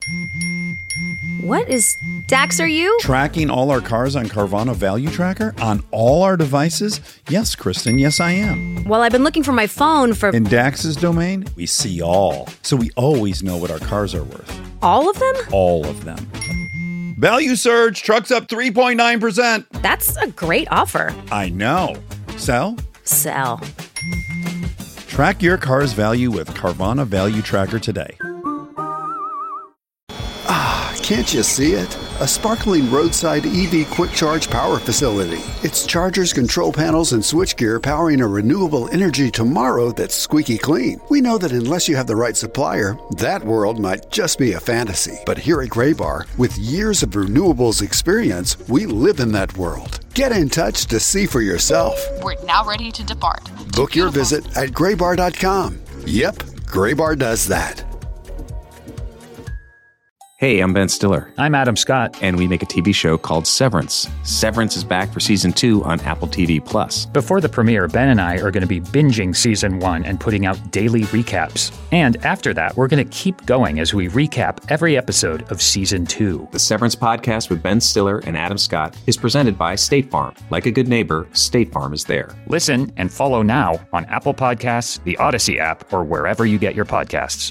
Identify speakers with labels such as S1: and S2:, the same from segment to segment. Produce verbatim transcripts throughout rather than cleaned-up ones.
S1: What is... Dax, are you?
S2: Tracking all our cars on Carvana Value Tracker on all our devices? Yes, Kristen, yes I am.
S1: Well, I've been looking for my phone for...
S2: In Dax's domain, we see all. So we always know what our cars are worth.
S1: All of them?
S2: All of them. Value surge, trucks up three point nine percent.
S1: That's a great offer.
S2: I know. Sell?
S1: Sell.
S2: Track your car's value with Carvana Value Tracker today.
S3: Can't you see it? A sparkling roadside E V quick charge power facility. It's chargers, control panels, and switchgear powering a renewable energy tomorrow that's squeaky clean. We know that unless you have the right supplier, that world might just be a fantasy. But here at Graybar, with years of renewables experience, we live in that world. Get in touch to see for yourself.
S4: We're now ready to depart.
S3: Book your visit at graybar dot com. Yep, Graybar does that.
S5: Hey, I'm Ben Stiller.
S6: I'm Adam Scott.
S5: And we make a T V show called Severance. Severance is back for season two on Apple T V Plus.
S6: Before the premiere, Ben and I are going to be binging season one and putting out daily recaps. And after that, we're going to keep going as we recap every episode of season two.
S5: The Severance podcast with Ben Stiller and Adam Scott is presented by State Farm. Like a good neighbor, State Farm is there.
S6: Listen and follow now on Apple Podcasts, the Odyssey app, or wherever you get your podcasts.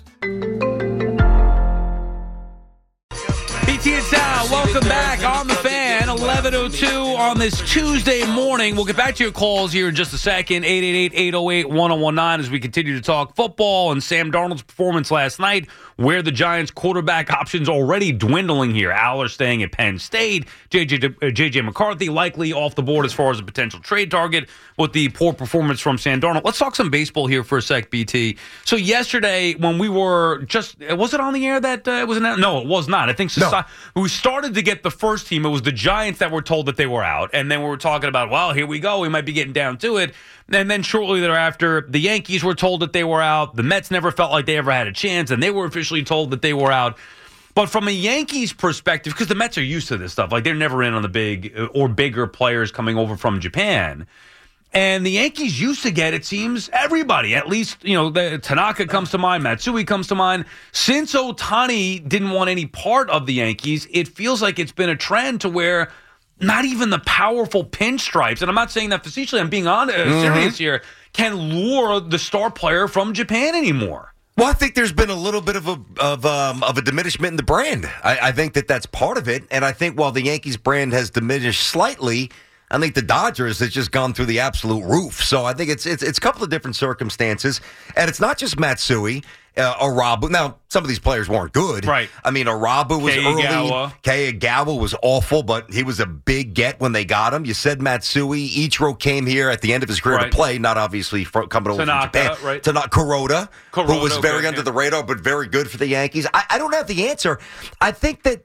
S7: B T and Sal, welcome back on the Fan, eleven oh two on this Tuesday morning. We'll get back to your calls here in just a second, eight eight eight, eight oh eight, one oh one nine, as we continue to talk football and Sam Darnold's performance last night, where the Giants' quarterback options already dwindling here. Aller staying at Penn State, J J, uh, J J McCarthy likely off the board as far as a potential trade target with the poor performance from Sam Darnold. Let's talk some baseball here for a sec, B T. So yesterday, when we were just, was it on the air that uh, it was announced? No, it was not. I think so. No. We started to get the first team. It was the Giants that were told that they were out. And then we were talking about, well, here we go. We might be getting down to it. And then shortly thereafter, the Yankees were told that they were out. The Mets never felt like they ever had a chance, and they were officially told that they were out. But from a Yankees perspective, because the Mets are used to this stuff, like they're never in on the big or bigger players coming over from Japan. And the Yankees used to get, it seems, everybody. At least, you know, the, Tanaka comes to mind, Matsui comes to mind. Since Ohtani didn't want any part of the Yankees, it feels like it's been a trend to where not even the powerful pinstripes, and I'm not saying that facetiously, I'm being honest, mm-hmm. serious here, can lure the star player from Japan anymore.
S8: Well, I think there's been a little bit of a of um, of a diminishment in the brand. I, I think that that's part of it, and I think while the Yankees brand has diminished slightly, I think the Dodgers has just gone through the absolute roof. So I think it's it's it's a couple of different circumstances, and it's not just Matsui, uh, Arabu. Now, some of these players weren't good.
S7: Right.
S8: I mean, Arabu was
S7: Keigawa.
S8: early. Keigawa was awful, but he was a big get when they got him. You said Matsui. Ichiro came here at the end of his career
S7: right.
S8: to play, not obviously from, coming over
S7: Tanaka,
S8: from Japan.
S7: Right.
S8: Tanaka, Kuroda,
S7: Kuroda,
S8: who was very
S7: okay,
S8: under
S7: yeah.
S8: the radar, but very good for the Yankees. I, I don't have the answer. I think that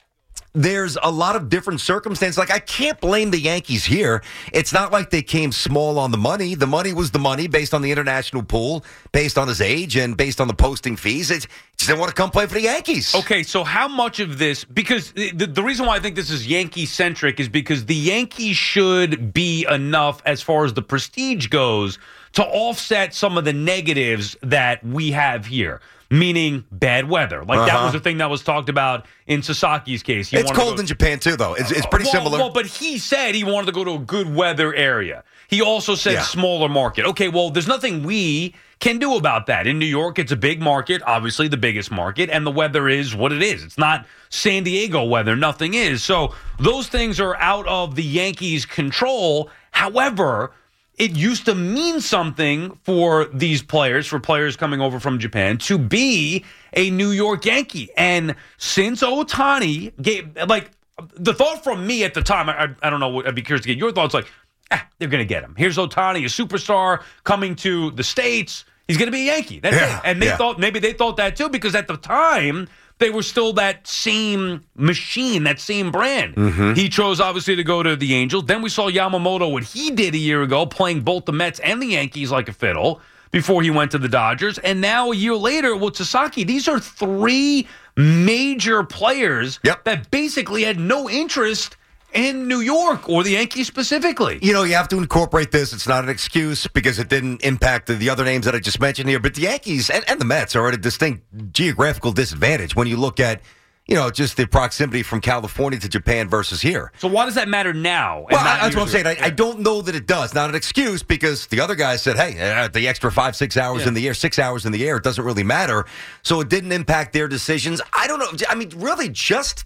S8: there's a lot of different circumstances. Like, I can't blame the Yankees here. It's not like they came small on the money. The money was the money based on the international pool, based on his age, and based on the posting fees. It's just they want to come play for the Yankees.
S7: Okay, so how much of this, because the, the reason why I think this is Yankee-centric is because the Yankees should be enough as far as the prestige goes to offset some of the negatives that we have here. Meaning bad weather. Like, uh-huh. that was the thing that was talked about in Sasaki's case. He
S8: it's cold
S7: go,
S8: in Japan, too, though. It's, it's pretty
S7: well,
S8: similar.
S7: Well, but he said he wanted to go to a good weather area. He also said
S8: yeah.
S7: smaller market. Okay, well, there's nothing we can do about that. In New York, it's a big market, obviously the biggest market, and the weather is what it is. It's not San Diego weather. Nothing is. So those things are out of the Yankees' control. However, it used to mean something for these players, for players coming over from Japan, to be a New York Yankee. And since Ohtani gave, like, the thought from me at the time, I, I don't know, I'd be curious to get your thoughts, like, ah, they're going to get him. Here's Ohtani, a superstar coming to the States. He's going to be a Yankee. That's
S8: yeah,
S7: it. And they
S8: yeah.
S7: thought, maybe they thought that too, because at the time, they were still that same machine, that same brand.
S8: Mm-hmm.
S7: He chose, obviously, to go to the Angels. Then we saw Yamamoto, what he did a year ago, playing both the Mets and the Yankees like a fiddle before he went to the Dodgers. And now, a year later, with Sasaki, these are three major players
S8: yep.
S7: that basically had no interest in New York or the Yankees specifically.
S8: You know, you have to incorporate this. It's not an excuse because it didn't impact the, the other names that I just mentioned here. But the Yankees and, and the Mets are at a distinct geographical disadvantage when you look at you know, just the proximity from California to Japan versus here.
S7: So why does that matter now? and
S8: Well,
S7: not
S8: that's what I'm
S7: usually?
S8: saying. I, I don't know that it does. Not an excuse, because the other guys said, hey, uh, the extra five, six hours
S7: Yeah.
S8: in the air, six hours in the air, it doesn't really matter. So it didn't impact their decisions. I don't know. I mean, really just...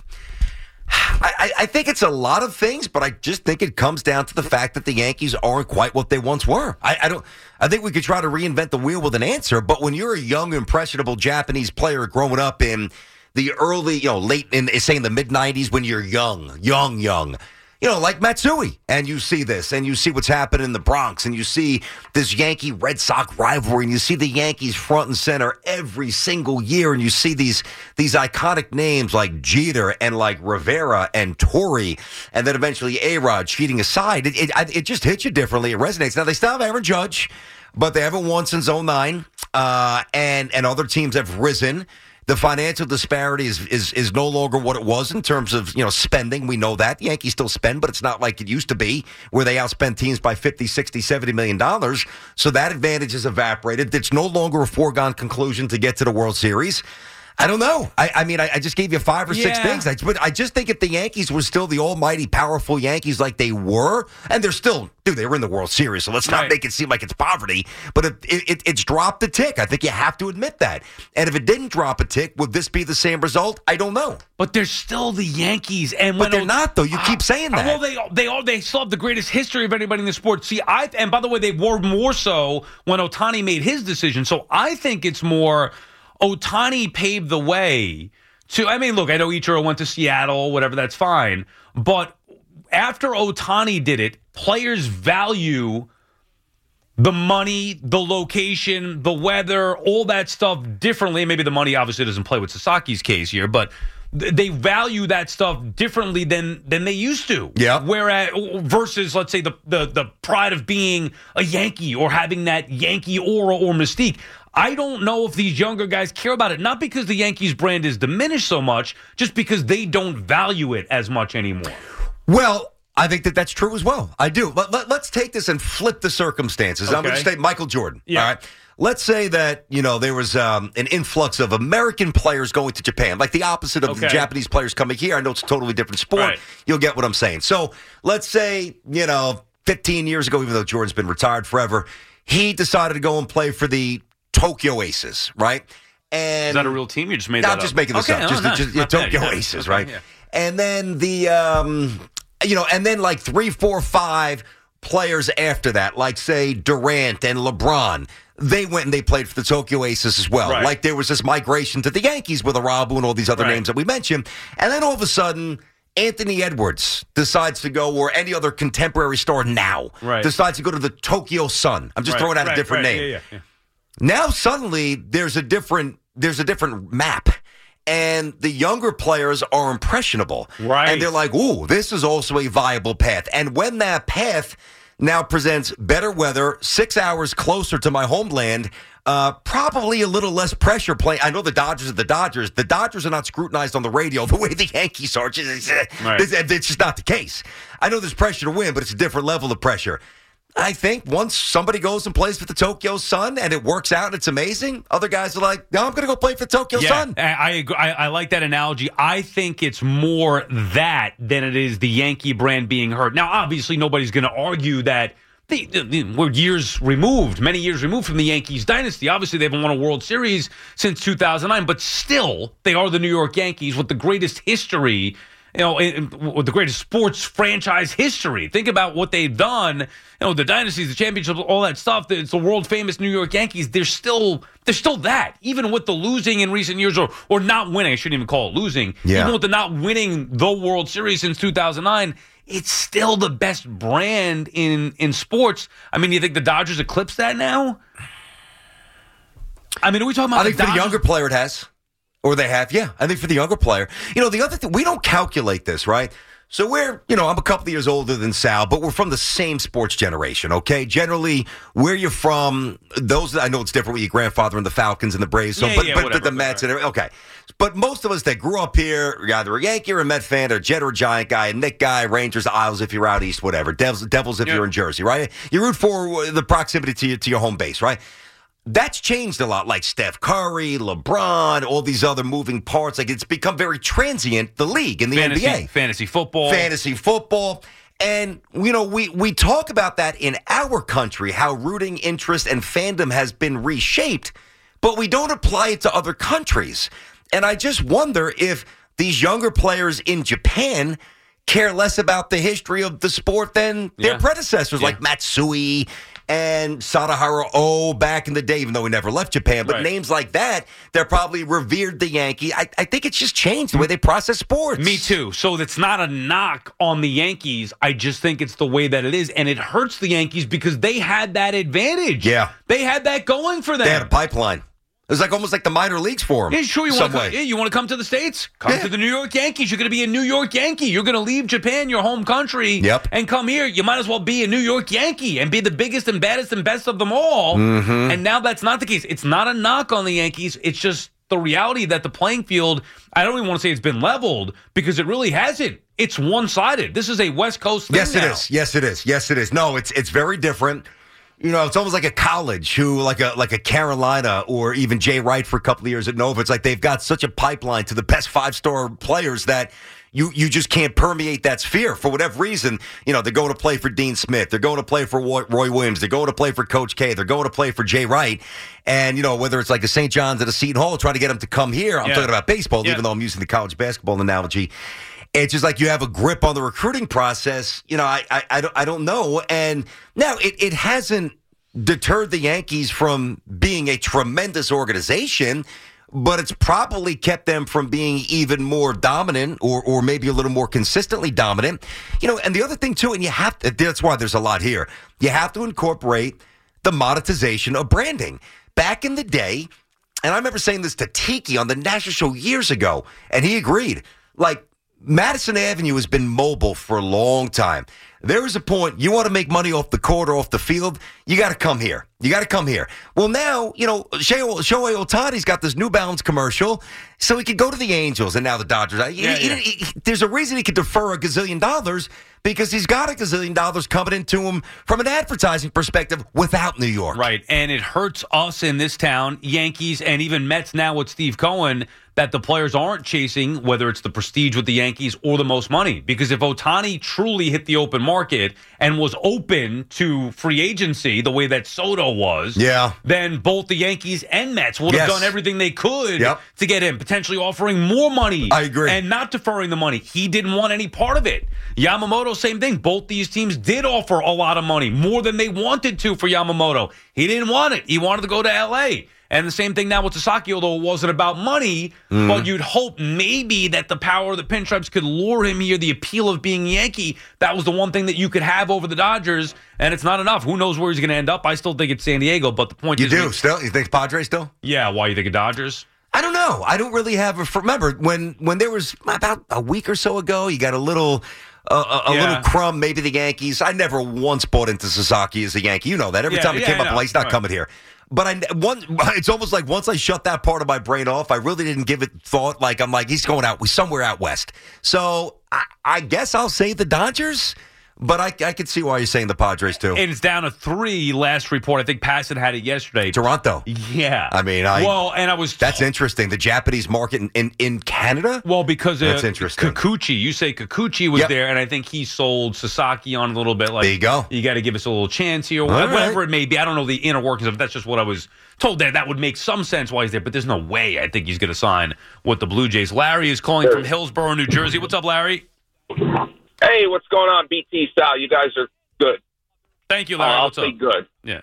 S8: I, I think it's a lot of things, but I just think it comes down to the fact that the Yankees aren't quite what they once were. I, I don't. I think we could try to reinvent the wheel with an answer, but when you're a young, impressionable Japanese player growing up in the early, you know, late in, say, in the mid nineties, when you're young, young, young, you know, like Matsui, and you see this, and you see what's happening in the Bronx, and you see this Yankee-Red Sox rivalry, and you see the Yankees front and center every single year, and you see these these iconic names like Jeter and like Rivera and Torrey, and then eventually A-Rod cheating aside. It, it, it just hits you differently. It resonates. Now, they still have Aaron Judge, but they haven't won since oh nine, uh, and, and other teams have risen. The financial disparity is, is is no longer what it was in terms of, you know, spending. We know that. The Yankees still spend, but it's not like it used to be where they outspend teams by fifty, sixty, seventy million dollars. So that advantage has evaporated. It's no longer a foregone conclusion to get to the World Series. I don't know. I, I mean, I, I just gave you five or six
S7: Yeah.
S8: things. I, but I just think if the Yankees were still the almighty, powerful Yankees like they were, and they're still, dude, they were in the World Series, so let's not
S7: Right.
S8: make it seem like it's poverty. But it, it, it, it's dropped a tick. I think you have to admit that. And if it didn't drop a tick, would this be the same result? I don't know.
S7: But they're still the Yankees, and
S8: But
S7: when
S8: they're
S7: O-
S8: not, though. You keep saying that.
S7: Well, they they all they still have the greatest history of anybody in the sport. See, I and by the way, they were more so when Ohtani made his decision. So I think it's more Ohtani paved the way to. I mean, look, I know Ichiro went to Seattle, whatever. That's fine, but after Ohtani did it, players value the money, the location, the weather, all that stuff differently. Maybe the money obviously doesn't play with Sasaki's case here, but th- they value that stuff differently than than they used to.
S8: Yeah.
S7: Whereas versus, let's say, the, the the pride of being a Yankee or having that Yankee aura or mystique. I don't know if these younger guys care about it, not because the Yankees brand is diminished so much, just because they don't value it as much anymore.
S8: Well, I think that that's true as well. I do. But let, let's take this and flip the circumstances. I'm going to
S7: Okay.
S8: say Michael Jordan.
S7: Yeah.
S8: All right. Let's say that, you know, there was um, an influx of American players going to Japan, like the opposite of the
S7: Okay.
S8: Japanese players coming here. I know it's a totally different sport.
S7: Right.
S8: You'll get what I'm saying. So let's say, you know, fifteen years ago, even though Jordan's been retired forever, he decided to go and play for the Tokyo Aces, right? And
S7: Is that a real team? You just made
S8: no,
S7: that
S8: I'm
S7: up?
S8: just making this
S7: Okay,
S8: up.
S7: no,
S8: Just,
S7: no,
S8: just
S7: not
S8: yeah,
S7: bad.
S8: Tokyo
S7: Yeah.
S8: Aces,
S7: Okay,
S8: right?
S7: yeah.
S8: And then the, um, you know, and then like three, four, five players after that, like say Durant and LeBron, they went and they played for the Tokyo Aces as well.
S7: Right.
S8: Like there was this migration to the Yankees with Arabu and all these other
S7: Right.
S8: names that we mentioned. And then all of a sudden, Anthony Edwards decides to go, or any other contemporary star now,
S7: Right.
S8: decides to go to the Tokyo Sun. I'm just
S7: Right,
S8: throwing out
S7: right,
S8: a different
S7: right.
S8: name.
S7: Yeah, yeah, yeah.
S8: Now suddenly there's a different there's a different map. And the younger players are impressionable.
S7: Right.
S8: And they're like, ooh, this is also a viable path. And when that path now presents better weather, six hours closer to my homeland, uh, probably a little less pressure playing. I know the Dodgers are the Dodgers. The Dodgers are not scrutinized on the radio the way the Yankees are. It's,
S7: Right.
S8: it's, it's just not the case. I know there's pressure to win, but it's a different level of pressure. I think once somebody goes and plays for the Tokyo Sun and it works out and it's amazing, other guys are like, no, I'm going to go play for Tokyo
S7: Yeah,
S8: Sun.
S7: I, I, agree. I I like that analogy. I think it's more that than it is the Yankee brand being hurt. Now, obviously, nobody's going to argue that the, the, the- we're years removed, many years removed from the Yankees dynasty. Obviously, they haven't won a World Series since two thousand nine, but still, they are the New York Yankees with the greatest history. You know, in, in, with the greatest sports franchise history. Think about what they've done. You know, the dynasties, the championships, all that stuff. It's the world famous New York Yankees. They're still, they're still that. Even with the losing in recent years, or or not winning. I shouldn't even call it losing.
S8: Yeah.
S7: Even with the not winning the World Series since two thousand nine, it's still the best brand in in sports. I mean, you think the Dodgers eclipse that now? I mean, are we talking about?
S8: I think
S7: the
S8: for the
S7: Dodgers?
S8: younger player it has. Or they have, yeah. I think for the younger player. You know, the other thing, we don't calculate this, right? So we're, you know, I'm a couple of years older than Sal, but we're from the same sports generation, okay? Generally, where you're from, those, I know it's different with your grandfather and the Falcons and the Braves, so,
S7: Yeah,
S8: but,
S7: yeah,
S8: but
S7: whatever,
S8: the Mets and everything, okay. But most of us that grew up here, you're either a Yankee or a Met fan, or a Jet or a Giant guy, a Knick guy, Rangers, Isles if you're out east, whatever. Devils, Devils if
S7: Yeah.
S8: you're in Jersey, right? You root for the proximity to your, to your home base, right? that's changed a lot, like Steph Curry, LeBron, all these other moving parts. Like, it's become very transient, the league in the
S7: fantasy,
S8: N B A.
S7: Fantasy football.
S8: Fantasy football. And, you know, we, we talk about that in our country, how rooting interest and fandom has been reshaped, but we don't apply it to other countries. And I just wonder if these younger players in Japan care less about the history of the sport than their
S7: Yeah.
S8: predecessors,
S7: Yeah.
S8: like Matsui and Sadahara O back in the day, even though he never left Japan. But
S7: Right.
S8: names like that, they're probably revered the Yankee. I, I think it's just changed the way they process sports.
S7: Me too. So it's not a knock on the Yankees. I just think it's the way that it is. And it hurts the Yankees because they had that advantage.
S8: Yeah.
S7: They had that going for them.
S8: They had a pipeline. It was like almost like the minor leagues for them.
S7: Yeah, sure. You want
S8: some
S7: to
S8: way.
S7: come, yeah, you want to come to the States? Come
S8: Yeah.
S7: to the New York Yankees. You're going to be a New York Yankee. You're going to leave Japan, your home country,
S8: Yep.
S7: and come here. You might as well be a New York Yankee and be the biggest and baddest and best of them all.
S8: Mm-hmm.
S7: And now that's not the case. It's not a knock on the Yankees. It's just the reality that the playing field, I don't even want to say it's been leveled because it really hasn't. It's one-sided. This is a West Coast thing
S8: Yes, it
S7: now.
S8: is. Yes, it is. Yes, it is. No, it's it's very different. You know, it's almost like a college who, like a like a Carolina or even Jay Wright for a couple of years at Nova. It's like they've got such a pipeline to the best five-star players that you you just can't permeate that sphere for whatever reason. You know, they're going to play for Dean Smith. They're going to play for Roy, Roy Williams. They're going to play for Coach K. They're going to play for Jay Wright. And, you know, whether it's like a Saint John's at a Seton Hall, trying to get them to come here. I'm
S7: Yeah.
S8: talking about baseball,
S7: Yeah.
S8: even though I'm using the college basketball analogy. It's just like you have a grip on the recruiting process. You know, I I, I, don't, I don't know. And now it, it hasn't deterred the Yankees from being a tremendous organization, but it's probably kept them from being even more dominant or or maybe a little more consistently dominant. You know, and the other thing too, and you have to, that's why there's a lot here. You have to incorporate the monetization of branding. Back in the day, and I remember saying this to Tiki on the national show years ago, and he agreed. Like, Madison Avenue has been mobile for a long time. There is a point, you want to make money off the court or off the field, you got to come here. You got to come here. Well, now, you know, Shohei Ohtani's got this New Balance commercial, so he could go to the Angels and now the Dodgers.
S7: Yeah,
S8: He-
S7: yeah.
S8: he- he- there's a reason he could defer a gazillion dollars because he's got a gazillion dollars coming into him from an advertising perspective without New York.
S7: Right, and it hurts us in this town, Yankees and even Mets now with Steve Cohen, that the players aren't chasing, whether it's the prestige with the Yankees or the most money. Because if Ohtani truly hit the open market and was open to free agency the way that Soto was,
S8: Yeah.
S7: then both the Yankees and Mets would have
S8: Yes.
S7: done everything they could
S8: Yep.
S7: to get him, potentially offering more money.
S8: I agree.
S7: And not deferring the money. He didn't want any part of it. Yamamoto, same thing. Both these teams did offer a lot of money, more than they wanted to for Yamamoto. He didn't want it. He wanted to go to L A. And the same thing now with Sasaki, although it wasn't about money,
S8: Mm-hmm.
S7: but you'd hope maybe that the power of the pinstripes could lure him here, the appeal of being Yankee. That was the one thing that you could have over the Dodgers, and it's not enough. Who knows where he's going to end up? I still think it's San Diego, but the point
S8: You
S7: is...
S8: do
S7: we-
S8: still? You think Padres still?
S7: Yeah, why you think of Dodgers?
S8: I don't know. I don't really have a. Remember when when there was about a week or so ago, you got a little uh, a, a
S7: Yeah.
S8: little crumb. Maybe the Yankees. I never once bought into Sasaki as a Yankee. You know that. Every
S7: Yeah,
S8: time it
S7: yeah,
S8: came
S7: I
S8: up, I'm
S7: know.
S8: like, he's not
S7: Right.
S8: coming here. But I one. It's almost like once I shut that part of my brain off, I really didn't give it thought. Like I'm like he's going out. We somewhere out west. So I, I guess I'll say the Dodgers. But I, I could see why you're saying the Padres too.
S7: And it's down to three last report. I think Passan had it yesterday.
S8: Toronto.
S7: Yeah.
S8: I mean, I.
S7: Well, and I was...
S8: That's interesting. The Japanese market in, in, in Canada?
S7: Well, because uh,
S8: That's interesting.
S7: Kikuchi, you say Kikuchi was
S8: Yep.
S7: there, and I think he sold Sasaki on a little bit. Like,
S8: There you go.
S7: You got to give us a little chance here,
S8: All
S7: whatever
S8: right.
S7: it may be. I don't know the inner workings of it. That's just what I was told there. That would make some sense why he's there, but there's no way I think he's going to sign with the Blue Jays. Larry is calling from Hillsborough, New Jersey. What's up, Larry?
S4: Hey, what's going on, B T style? You guys are good.
S7: Thank you,
S4: Uh,
S7: Larry.
S4: I'll
S7: What's
S4: say
S7: up?
S4: good.
S7: Yeah.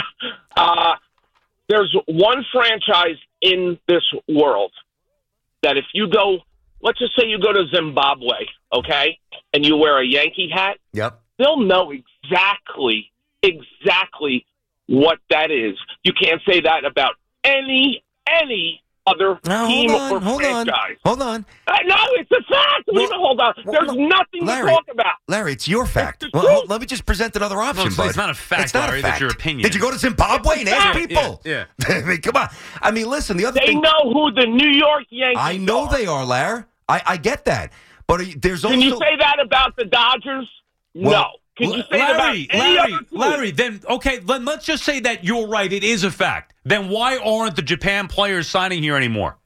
S4: Uh, there's one franchise in this world that if you go, let's just say you go to Zimbabwe, okay, and you wear a Yankee hat,
S8: Yep.
S4: they'll know exactly, exactly what that is. You can't say that about any, any other
S8: No,
S4: team
S8: hold on,
S4: or
S8: hold on,
S4: franchise.
S8: hold on.
S4: Uh, no, it's a fact.
S8: Well,
S4: Leave it, hold on.
S8: well,
S4: There's
S8: no,
S4: nothing
S8: Larry,
S4: to talk about.
S8: Larry, it's your fact.
S4: It's the
S8: Well, hold-
S4: truth.
S8: let me just present another option,
S7: No, it's-
S8: bud.
S7: it's not a fact,
S8: It's not
S7: Larry,
S8: a
S7: that's
S8: fact.
S7: your opinion.
S8: Did you go to Zimbabwe and ask
S4: fact.
S8: people?
S7: Yeah,
S8: I mean, come on. I mean, listen, the other
S4: They
S8: thing.
S4: know who the New York Yankees
S8: I know
S4: are.
S8: they are, Larry. I, I get that. But are you- there's also.
S4: Can you say that about the Dodgers?
S8: well,
S4: no. Can you say that about
S7: Larry,
S4: any
S7: Larry,
S4: other team?
S7: Larry, then, okay, then let's just say that you're right. It is a fact. Then why aren't the Japan players signing here anymore?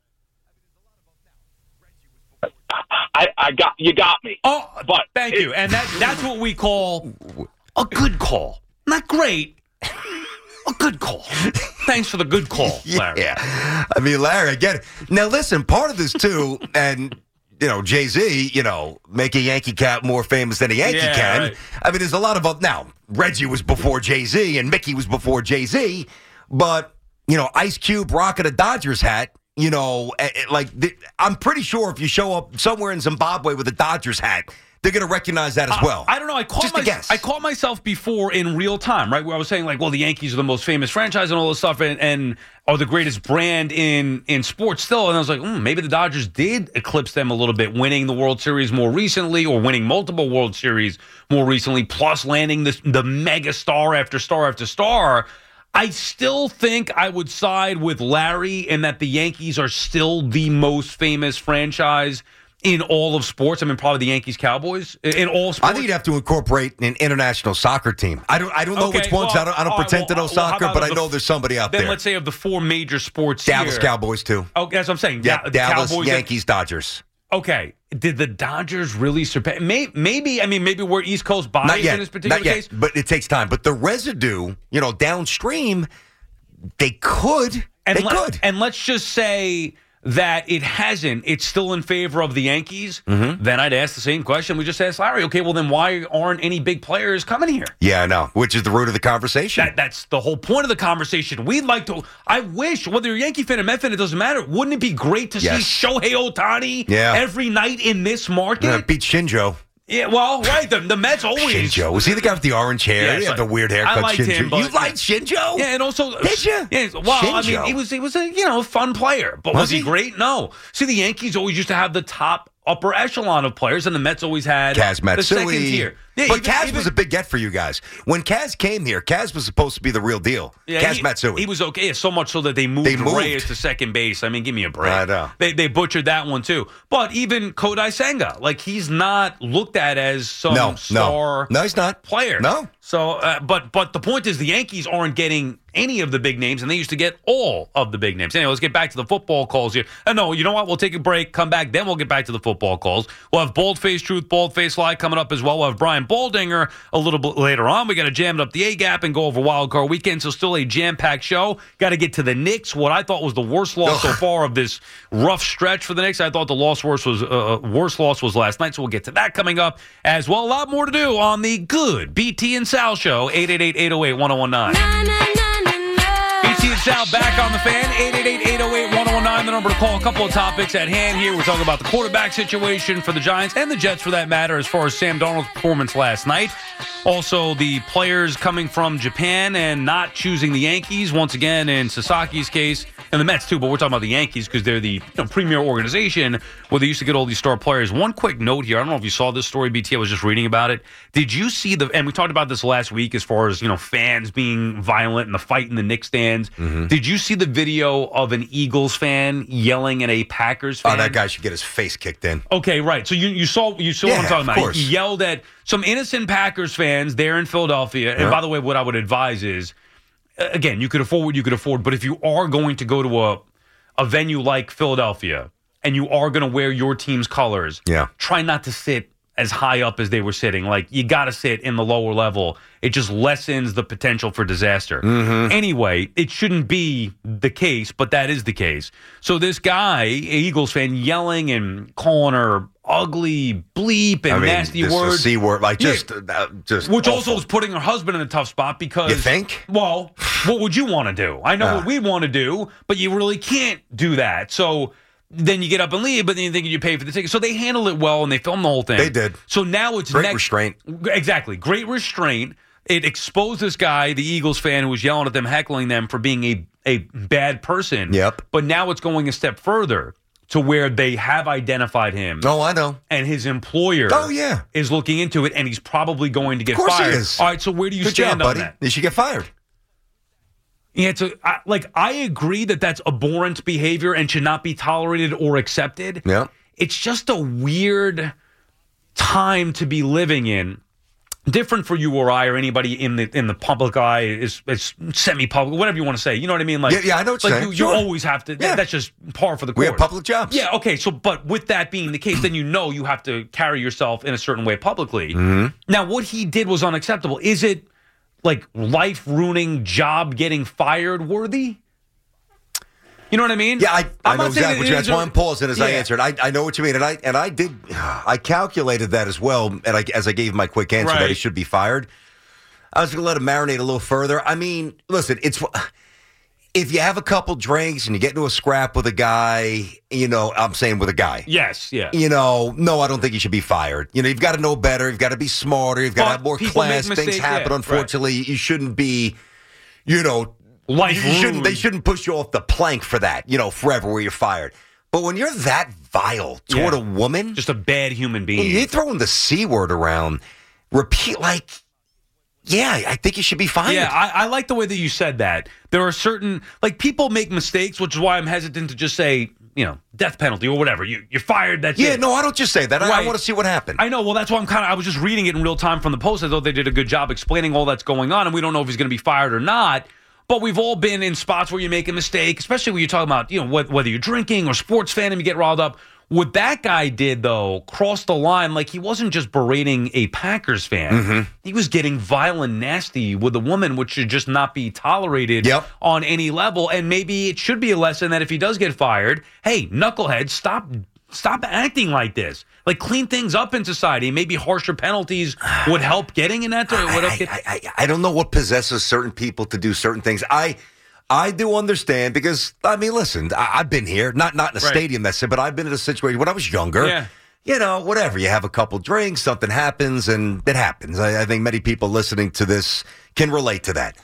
S4: I, I got you got me.
S7: Oh,
S4: but
S7: thank
S4: it-
S7: you. And that that's what we call a good call. Not great, a good call. Thanks for the good call, Larry.
S8: Yeah. I mean, Larry, I get it. Now, listen, part of this, too, and, you know, Jay-Z, you know, make a Yankee cap more famous than a Yankee
S7: Yeah,
S8: can.
S7: right.
S8: I mean, there's a lot of, now, Reggie was before Jay-Z and Mickey was before Jay-Z, but, you know, Ice Cube rocking a Dodgers hat, you know, eh, eh, like, th- I'm pretty sure if you show up somewhere in Zimbabwe with a Dodgers hat, they're going to recognize that as well.
S7: I, I don't know. I caught,
S8: Just
S7: my,
S8: a guess.
S7: I caught myself before in real time, right, where I was saying, like, well, the Yankees are the most famous franchise and all this stuff and, and are the greatest brand in, in sports still. And I was like, mm, maybe the Dodgers did eclipse them a little bit, winning the World Series more recently or winning multiple World Series more recently, plus landing this, the mega star after star after star. I still think I would side with Larry in that the Yankees are still the most famous franchise in all of sports. I mean, probably the Yankees, Cowboys in all sports.
S8: I think you'd have to incorporate an international soccer team. I don't. I don't know
S7: Okay,
S8: which ones.
S7: well,
S8: I don't. I don't
S7: all right,
S8: pretend to know
S7: well, well, how
S8: soccer,
S7: about
S8: but I
S7: the-
S8: know there's somebody out
S7: Then
S8: there.
S7: let's say of the four major sports
S8: Dallas
S7: here.
S8: Cowboys too.
S7: Okay, that's what I'm saying.
S8: Yeah,
S7: Da- the
S8: Dallas
S7: Cowboys.
S8: Yankees, Dodgers.
S7: Okay, did the Dodgers really surpass? May, maybe. I mean, maybe we're East Coast bias
S8: Not yet.
S7: in this particular
S8: Not yet.
S7: case.
S8: But it takes time. But the residue, you know, downstream, they could.
S7: And
S8: they
S7: let-
S8: could.
S7: And let's just say that it hasn't, it's still in favor of the Yankees,
S8: Mm-hmm.
S7: then I'd ask the same question we just asked Larry. Okay, well, then why aren't any big players coming here?
S8: Yeah, I know. Which is the root of the conversation.
S7: That, that's the whole point of the conversation. We'd like to, I wish, whether you're a Yankee fan or Met fan, it doesn't matter. Wouldn't it be great to
S8: Yes.
S7: see Shohei Ohtani
S8: Yeah.
S7: every night in this market?
S8: Yeah, beat Shinjo.
S7: Yeah, well, right. The, the Mets always.
S8: Shinjo. Was he the guy with the orange hair?
S7: Yeah,
S8: he
S7: so-
S8: had the weird haircut.
S7: I liked
S8: Shinjo.
S7: him, but-
S8: you liked Shinjo?
S7: Yeah, and also
S8: Did you?
S7: Yeah, well, I mean,
S8: Shinjo.
S7: he was he was a you know fun player, but was,
S8: Was
S7: he
S8: he?
S7: great? No. See, the Yankees always used to have the top upper echelon of players, and the Mets always had
S8: Kaz
S7: the second
S8: Matsui.
S7: tier. Yeah,
S8: but
S7: even-
S8: Kaz
S7: even-
S8: was a big get for you guys. When Kaz came here, Kaz was supposed to be the real deal.
S7: Yeah,
S8: Kaz
S7: he,
S8: Matsui.
S7: He was okay, so much so that they moved,
S8: They moved.
S7: Reyes to second base. I mean, give me a break.
S8: I know.
S7: They they butchered that one too. But even Kodai Senga, like he's not looked at as some
S8: no,
S7: star
S8: no. No, he's not.
S7: player.
S8: No.
S7: So, uh, but but the point is, the Yankees aren't getting any of the big names, and they used to get all of the big names. Anyway, let's get back to the football calls here. Uh, no, you know what? We'll take a break, come back, then we'll get back to the football calls. We'll have Bald-Faced Truth, Bald-Faced Lie coming up as well. We'll have Brian Baldinger a little bit later on. We got to jam it up the A-gap and go over Wild Card Weekend, so still a jam-packed show. Got to get to the Knicks, what I thought was the worst loss so far of this rough stretch for the Knicks. I thought the loss worst was uh, worst loss was last night, so we'll get to that coming up as well. A lot more to do on the good B T and Sal Show, eight eight eight, eight oh eight, one oh one nine. B T and Sal back on the fan, eight eight eight, eight oh eight, one oh one nine, the number to call. A couple of topics at hand here. We're talking about the quarterback situation for the Giants and the Jets for that matter as far as Sam Darnold's performance last night. Also, the players coming from Japan and not choosing the Yankees, once again in Sasaki's case, and the Mets too, but we're talking about the Yankees because they're the you know, premier organization where they used to get all these star players. One quick note here, I don't know if you saw this story, B T, I was just reading about it. Did you see the, and we talked about this last week as far as, you know, fans being violent and the fight in the Knicks stands.
S8: Mm-hmm.
S7: Did you see the video of an Eagles fan yelling at a Packers fan?
S8: Oh, that guy should get his face kicked in.
S7: Okay, right. So you, you saw you saw
S8: Yeah,
S7: what I'm talking
S8: of
S7: about.
S8: course.
S7: He yelled at some innocent Packers fans there in Philadelphia. And
S8: Yeah.
S7: by the way, what I would advise is, uh, again, you could afford what you could afford, but if you are going to go to a a venue like Philadelphia and you are going to wear your team's colors,
S8: Yeah.
S7: try not to sit as high up as they were sitting. Like, you got to sit in the lower level. It just lessens the potential for disaster.
S8: Mm-hmm.
S7: Anyway, it shouldn't be the case, but that is the case. So this guy, Eagles fan, yelling and calling her ugly, bleep, and
S8: I mean,
S7: nasty
S8: this
S7: words.
S8: is C word, like
S7: Yeah.
S8: just, uh, just
S7: Which also
S8: awful.
S7: was putting her husband in a tough spot because...
S8: You think?
S7: Well, what would you want to do? I know
S8: Uh.
S7: what we want to do, but you really can't do that. So then you get up and leave, but then you think you pay for the ticket. So they handled it well, and they filmed the whole thing.
S8: They did.
S7: So now it's
S8: Great
S7: next...
S8: restraint.
S7: Exactly. Great restraint. It exposed this guy, the Eagles fan, who was yelling at them, heckling them for being a, a bad person.
S8: Yep.
S7: But now it's going a step further to where they have identified him.
S8: Oh, I know.
S7: And his employer
S8: Oh, yeah.
S7: is looking into it, and he's probably going to get
S8: Of course he
S7: fired.
S8: is.
S7: All right, so where do you
S8: Good
S7: stand
S8: job,
S7: on
S8: buddy.
S7: that?
S8: They should get fired.
S7: Yeah, it's a, I, like I agree that that's abhorrent behavior and should not be tolerated or accepted.
S8: Yeah.
S7: It's just a weird time to be living in different for you or I or anybody in the in the public eye is, is semi-public, whatever you want to say. You know what I mean? Like,
S8: yeah, yeah I know what
S7: like
S8: you're
S7: you,
S8: saying.
S7: you
S8: Sure.
S7: always have to.
S8: Yeah.
S7: That's just par for the course.
S8: We have public jobs.
S7: Yeah, okay. So, but with that being the case, then you know you have to carry yourself in a certain way publicly.
S8: Mm-hmm.
S7: Now, what he did was unacceptable. Is it like life-ruining, job-getting fired worthy? You know what I mean?
S8: Yeah, I, I
S7: I'm
S8: know
S7: not saying
S8: exactly
S7: it
S8: what you. That's
S7: is
S8: why
S7: or-
S8: I'm pausing as I
S7: Yeah.
S8: answered. I, I know what you mean, and I and I did. I calculated that as well, and I, as I gave my quick answer that he
S7: Right.
S8: should be fired. I was going to let him marinate a little further. I mean, listen, it's if you have a couple drinks and you get into a scrap with a guy, you know, I'm saying with a guy.
S7: Yes, yeah.
S8: You know, no, I don't think you should be fired. You know, you've got to know better. You've got to be smarter. You've got to
S7: But
S8: have more
S7: people make
S8: class. Things
S7: mistakes,
S8: happen.
S7: yeah,
S8: Unfortunately, you shouldn't be, you know,
S7: Life
S8: you shouldn't,
S7: ruined.
S8: they shouldn't push you off the plank for that, you know, forever where you're fired. But when you're that vile toward
S7: Yeah.
S8: a woman,
S7: Just a bad human being.
S8: you're throwing the C word around, repeat like, yeah, I think you should be fired.
S7: Yeah, I, I like the way that you said that. There are certain, like, people make mistakes, which is why I'm hesitant to just say, you know, death penalty or whatever. You, you're fired, that's
S8: yeah,
S7: it.
S8: no, I don't just say that. I, I
S7: Right.
S8: want to see what happened.
S7: I know. Well, that's why I'm kind of, I was just reading it in real time from the Post. I thought they did a good job explaining all that's going on, and we don't know if he's going to be fired or not. But we've all been in spots where you make a mistake, especially when you're talking about, you know, wh- whether you're drinking or sports fan and you get riled up. What that guy did, though, crossed the line. Like, he wasn't just berating a Packers fan.
S8: Mm-hmm.
S7: He was getting violent, nasty with a woman, which should just not be tolerated
S8: Yep.
S7: on any level. And maybe it should be a lesson that if he does get fired, hey, knucklehead, stop stop acting like this. Like, clean things up in society. Maybe harsher penalties would help getting in that. Would help
S8: I,
S7: get,
S8: I, I, I don't know what possesses certain people to do certain things. I I do understand because, I mean, listen, I, I've been here, not not in a
S7: Right.
S8: stadium, that's it, but I've been in a situation when I was younger.
S7: Yeah.
S8: You know, whatever. You have a couple drinks, something happens, and it happens. I, I think many people listening to this can relate to that.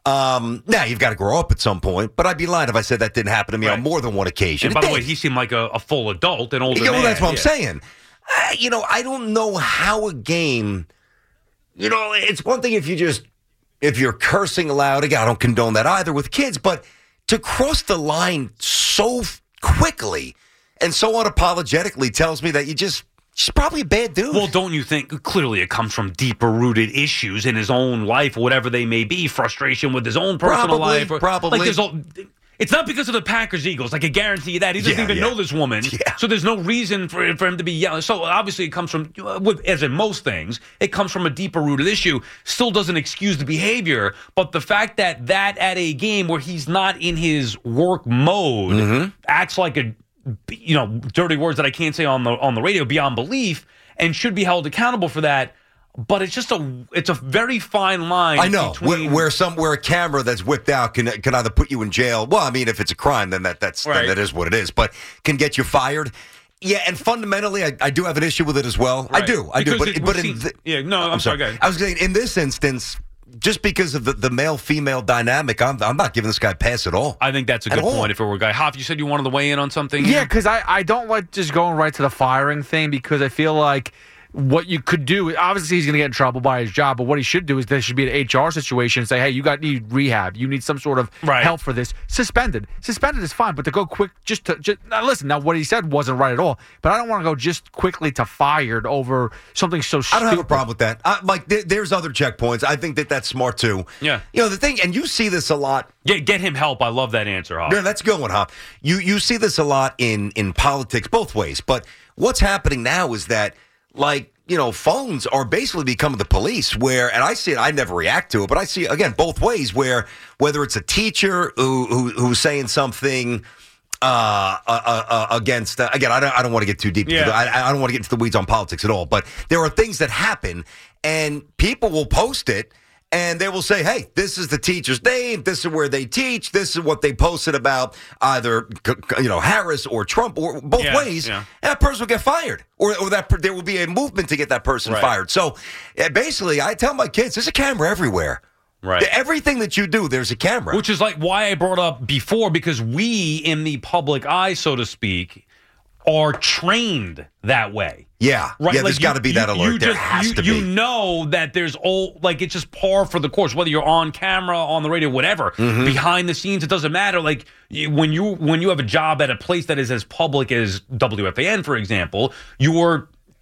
S8: Um, now, you've got to grow up at some point, but I'd be lying if I said that didn't happen to me
S7: Right.
S8: on more than one occasion.
S7: and by
S8: It
S7: the way,
S8: did.
S7: he seemed like a, a full adult, an older
S8: Yeah, well,
S7: man.
S8: that's what I'm
S7: Yeah.
S8: saying. Uh, you know, I don't know how a game, you know, it's one thing if you just, if you're cursing aloud, again, I don't condone that either with kids, but to cross the line so f- quickly and so unapologetically tells me that you just, she's probably a bad dude.
S7: Well, don't you think clearly it comes from deeper rooted issues in his own life, whatever they may be, frustration with his own personal
S8: Probably,
S7: life? Or,
S8: probably.
S7: Like, there's all, it's not because of the Packers Eagles. I can guarantee you that. He doesn't
S8: Yeah,
S7: even
S8: yeah.
S7: know this woman.
S8: Yeah.
S7: So there's no reason for, for him to be yelling. So obviously it comes from, uh, with, as in most things, it comes from a deeper rooted issue. Still doesn't excuse the behavior. But the fact that that at a game where he's not in his work mode
S8: Mm-hmm.
S7: acts like a, you know, dirty words that I can't say on the on the radio, beyond belief, and should be held accountable for that. But it's just a it's a very fine line.
S8: I know
S7: between,
S8: where, where some where a camera that's whipped out can can either put you in jail. Well, I mean, if it's a crime, then that that's
S7: Right.
S8: then that is what it is. But can get you fired. Yeah, and fundamentally, I, I do have an issue with it as well. I
S7: Right.
S8: do, I do.
S7: Because
S8: But
S7: it-
S8: but
S7: we've
S8: in
S7: seen-
S8: th-
S7: yeah, no, I'm sorry, go ahead.
S8: I was saying in this instance, just because of the, the male female dynamic, I'm I'm not giving this guy a pass at all.
S7: I think that's a
S8: At
S7: good
S8: all.
S7: point. If it were a guy, Hoff, you said you wanted to weigh in on something.
S9: Yeah,
S7: here?
S9: because I, I don't like just going right to the firing thing because I feel like what you could do, obviously he's going to get in trouble by his job, but what he should do is there should be an H R situation and say, hey, you got need rehab. You need some sort of
S7: Right.
S9: help for this. Suspended. Suspended is fine, but to go quick, just to, just, now listen, now what he said wasn't right at all, but I don't want to go just quickly to fired over something so
S8: I
S9: stupid.
S8: don't have a problem with that. I, like, there, there's other checkpoints. I think that that's smart too.
S7: Yeah.
S8: You know the thing, and you see this a lot.
S7: Get, get him help. I love that answer, Hoff.
S8: Yeah, that's a good one, Hop. You you see this a lot in in politics, both ways. But what's happening now is that, like, you know, phones are basically becoming the police. Where, and I see it, I never react to it, but I see again both ways. Where whether it's a teacher who, who who's saying something. Uh, uh, uh, uh, against uh, again, I don't. I don't want to get too deep. Into
S7: Yeah.
S8: the, I, I don't want to get into the weeds on politics at all. But there are things that happen, and people will post it, and they will say, "Hey, this is the teacher's name. This is where they teach. This is what they posted about either c- c- you know Harris or Trump or both
S7: Yeah,
S8: ways."
S7: yeah.
S8: And that person will get fired, or or that per- there will be a movement to get that person
S7: Right.
S8: fired. So uh, basically, I tell my kids, "There's a camera everywhere.
S7: Right.
S8: Everything that you do, there's a camera."
S7: Which is like why I brought up before, because we in the public eye, so to speak, are trained that way.
S8: yeah,
S7: Right?
S8: yeah.
S7: Like
S8: There's got to be
S7: you-
S8: that
S7: you-
S8: alert.
S7: you
S8: there
S7: just-
S8: has
S7: you,
S8: to
S7: you
S8: be.
S7: know that there's all like it's just par for the course. Whether you're on camera, on the radio, whatever,
S8: Mm-hmm.
S7: behind the scenes, it doesn't matter. Like you, when you when you have a job at a place that is as public as W F A N, for example, you are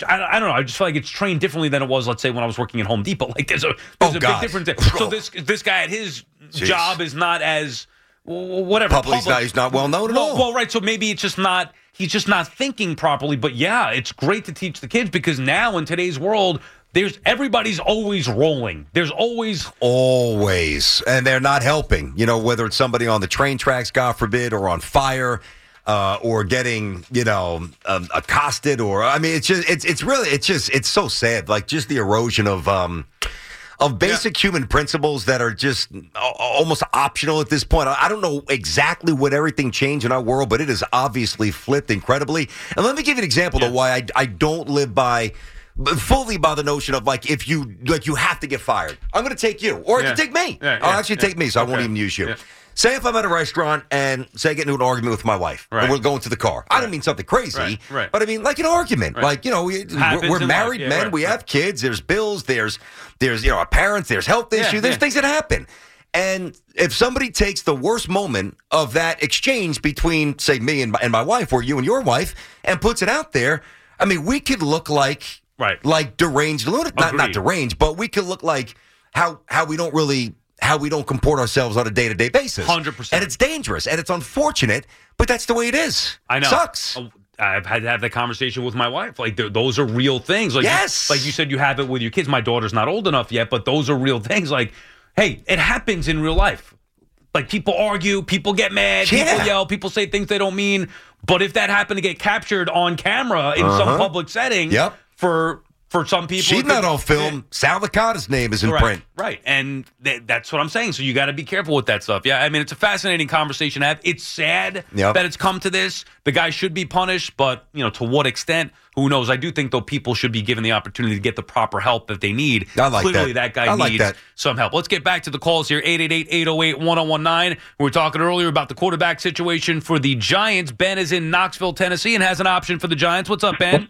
S7: I, I don't know. I just feel like it's trained differently than it was, let's say, when I was working at Home Depot. Like there's a there's
S8: Oh,
S7: a
S8: God.
S7: big difference. There. So this this guy at his
S8: Jeez.
S7: job is not as whatever.
S8: Public, he's not, he's not well known at
S7: well,
S8: all.
S7: well, right. So maybe it's just not. He's just not thinking properly. But yeah, it's great to teach the kids because now in today's world, there's everybody's always rolling. There's always
S8: Always. And they're not helping. You know, whether it's somebody on the train tracks, God forbid, or on fire, uh, or getting, you know, um, accosted, or I mean, it's just, it's, it's really, it's just, it's so sad. Like just the erosion of, um, of basic yeah. human principles that are just almost optional at this point. I don't know exactly what everything changed in our world, but it has obviously flipped incredibly. And let me give you an example yeah. of why I, I don't live by. Fully by the notion of like if you like you have to get fired. I'm going to take you, or
S7: yeah.
S8: you can take me.
S7: Yeah, yeah,
S8: I'll actually
S7: yeah.
S8: take me, so
S7: okay.
S8: I won't even use you.
S7: Yeah.
S8: Say if I'm at a restaurant and say I get into an argument with my wife,
S7: right.
S8: and we're going to the car. I
S7: right.
S8: don't mean something crazy,
S7: right. Right.
S8: but I mean like an argument.
S7: Right.
S8: Like you know, we, we're, we're married
S7: yeah,
S8: men,
S7: right.
S8: we have
S7: right.
S8: kids. There's bills. There's there's you know our parents. There's health issues.
S7: Yeah,
S8: there's
S7: yeah.
S8: things that happen. And if somebody takes the worst moment of that exchange between, say, me and my, and my wife, or you and your wife, and puts it out there, I mean, we could look like.
S7: Right.
S8: Like deranged lunatic. Not, not deranged, but we could look like how how we don't really, how we don't comport ourselves on a day-to-day basis.
S7: one hundred percent.
S8: And it's dangerous, and it's unfortunate, but that's the way it is.
S7: I know.
S8: It sucks.
S7: I've had to have that conversation with my wife. Like, those are real things. Like,
S8: yes.
S7: Like you said, you have it with your kids. My daughter's not old enough yet, but those are real things. Like, hey, it happens in real life. Like, people argue, people get mad,
S8: Yeah.
S7: people yell, people say things they don't mean. But if that happened to get captured on camera in
S8: Uh-huh.
S7: some public setting,
S8: Yep.
S7: for for some people,
S8: She's
S7: it
S8: not
S7: could-
S8: on film. Sal Licata's name is in
S7: right,
S8: print.
S7: Right. And th- that's what I'm saying. So you got to be careful with that stuff. Yeah. I mean, it's a fascinating conversation to have. It's sad
S8: Yep.
S7: that it's come to this. The guy should be punished, but, you know, to what extent? Who knows? I do think, though, people should be given the opportunity to get the proper help that they need.
S8: I like
S7: Clearly,
S8: that.
S7: that, guy
S8: I like
S7: needs
S8: that.
S7: some help. Let's get back to the calls here. eight eight eight, eight oh eight, one oh one nine. We were talking earlier about the quarterback situation for the Giants. Ben is in Knoxville, Tennessee, and has an option for the Giants. What's up, Ben?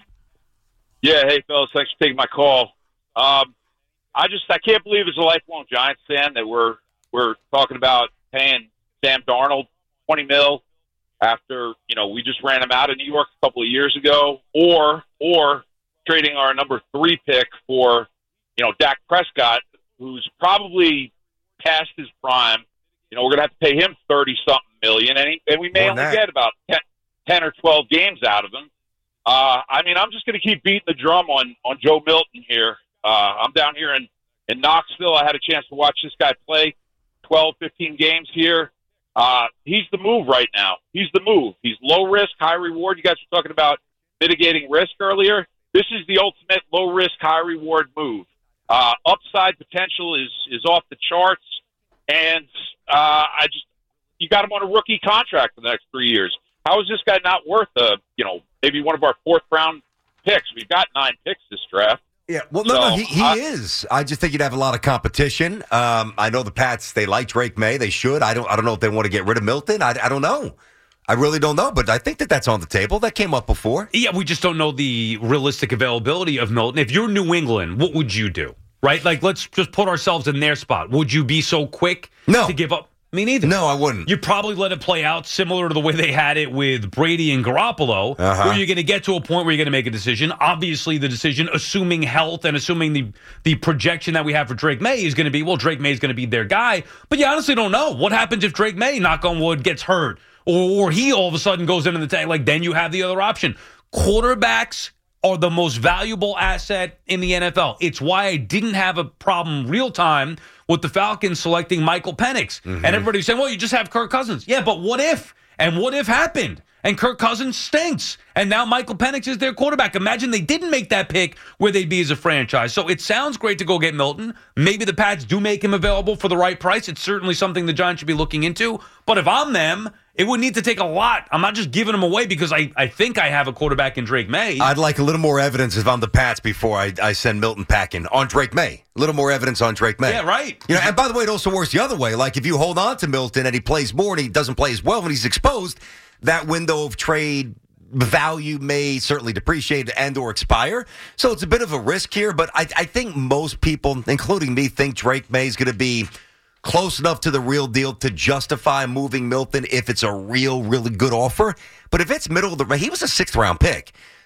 S10: Yeah, hey, fellas, thanks for taking my call. Um, I just I can't believe as a lifelong Giants fan that we're we're talking about paying Sam Darnold twenty mil after, you know, we just ran him out of New York a couple of years ago, or or trading our number three pick for, you know, Dak Prescott, who's probably past his prime. You know, we're gonna have to pay him thirty something million, and he, and we may
S8: More
S10: only
S8: than that.
S10: get about ten, ten or twelve games out of him. Uh, I mean, I'm just going to keep beating the drum on, on Joe Milton here. Uh, I'm down here in, in Knoxville. I had a chance to watch this guy play twelve, fifteen games here. Uh, he's the move right now. He's the move. He's low risk, high reward. You guys were talking about mitigating risk earlier. This is the ultimate low risk, high reward move. Uh, upside potential is, is off the charts. And uh, I just, you got him on a rookie contract for the next three years. How is this guy not worth a, you know, maybe one of our fourth round picks? We've got nine picks this draft.
S8: Yeah, well, no,
S10: So,
S8: no, he, he
S10: uh,
S8: is. I just think you'd have a lot of competition. Um, I know the Pats, they like Drake May. They should. I don't I don't know if they want to get rid of Milton. I, I don't know. I really don't know, but I think that that's on the table. That came up before.
S7: Yeah, we just don't know the realistic availability of Milton. If you're New England, what would you do? Right? Like, let's just put ourselves in their spot. Would you be so quick
S8: No.
S7: to give up? Me neither.
S8: No, I wouldn't.
S7: You probably let it play out similar to the way they had it with Brady and Garoppolo,
S8: Uh-huh.
S7: where you're going to get to a point where you're going to make a decision. Obviously, the decision, assuming health and assuming the, the projection that we have for Drake May is going to be, well, Drake May is going to be their guy. But you honestly don't know. What happens if Drake May, knock on wood, gets hurt? Or, or he all of a sudden goes into the tank? Like, then you have the other option. Quarterbacks are the most valuable asset in the N F L. It's why I didn't have a problem real time with the Falcons selecting Michael Penix.
S8: Mm-hmm.
S7: And everybody's saying, well, you just have Kirk Cousins. Yeah, but what if? And what if happened? And Kirk Cousins stinks. And now Michael Penix is their quarterback. Imagine they didn't make that pick where they'd be as a franchise. So it sounds great to go get Milton. Maybe the Pats do make him available for the right price. It's certainly something the Giants should be looking into. But if I'm them, it would need to take a lot. I'm not just giving him away because I, I think I have a quarterback in Drake May.
S8: I'd like a little more evidence if I'm the Pats before I, I send Milton packing on Drake May. A little more evidence on Drake May.
S7: Yeah, right.
S8: You know, and by the way, it also works the other way. Like if you hold on to Milton and he plays more and he doesn't play as well when he's exposed, that window of trade value may certainly depreciate and or expire. So it's a bit of a risk here, but I, I think most people, including me, think Drake May is going to be close enough to the real deal to justify moving Milton if it's a real, really good offer. But if it's middle of the, he was a sixth round pick.